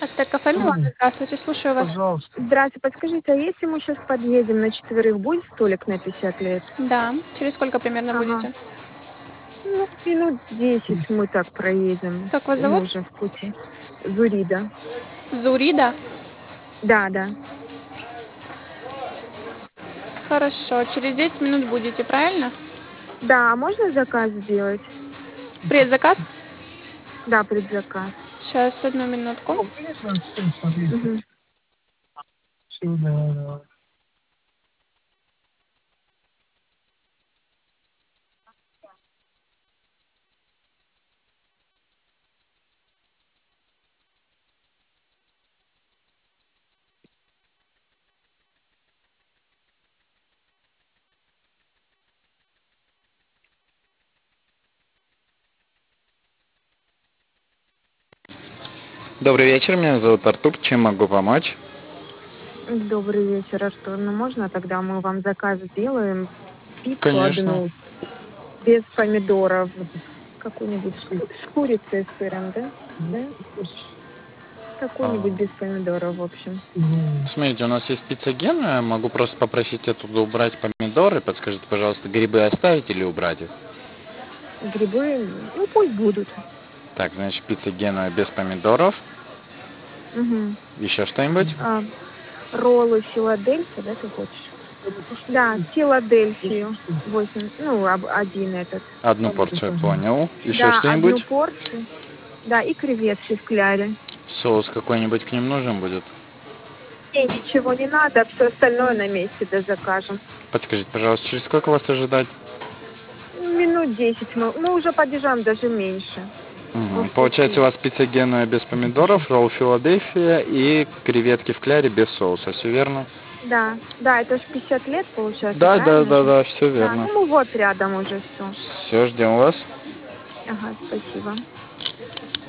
Астек-кафе Милана, здравствуйте, слушаю вас. Пожалуйста. Здравствуйте, подскажите, а если мы сейчас подъедем на четверых, будет столик на 50 лет? Да, через сколько примерно Ага. будете? Ну, минут 10 мы так проедем. Как вас Мы зовут? уже в пути. Зурида. Зурида? Да, да. Хорошо, через 10 минут будете, правильно? Да, а можно заказ сделать? Предзаказ? Да, предзаказ. Сейчас, одну минутку. Ну, конечно, всё, смотрите. Мгм. Всё, да. Добрый вечер, меня зовут Артур. Чем могу помочь? Добрый вечер, Артур. Ну, можно тогда мы вам заказ сделаем? Пиццу Конечно. одну без помидоров. Какую-нибудь с курицей, с сыром, да? Да? Какую-нибудь А, без помидоров, в общем. Ну, Смотрите, у нас есть пицца Гена. Могу просто попросить оттуда убрать помидоры. Подскажите, пожалуйста, грибы оставить или убрать их? Грибы, ну, пусть будут. Так, значит, пицца Гена без помидоров. Мгм. Еще что-нибудь? А, роллы Филадельфия, да, ты хочешь? Да, Филадельфию. 8, ну, один этот. Одну порцию понял. Еще Да, одну что-нибудь? порцию. Да, и креветки в кляре. Соус какой-нибудь к ним нужен будет? И ничего не надо, все остальное на месте, да, закажем. Подскажите, пожалуйста, через сколько вас ожидать? Минут 10 мы уже подъезжаем, даже меньше. Мы Мгм. в Получается, у пути. вас пицца Гена без помидоров, ролл Филадельфия и креветки в кляре без соуса. Все верно? Да, да, это ж 50 лет, получается, Да, да, правильно да, же? да, все Да, верно. ну мы вот рядом уже все. Все, ждем вас. Ага, спасибо.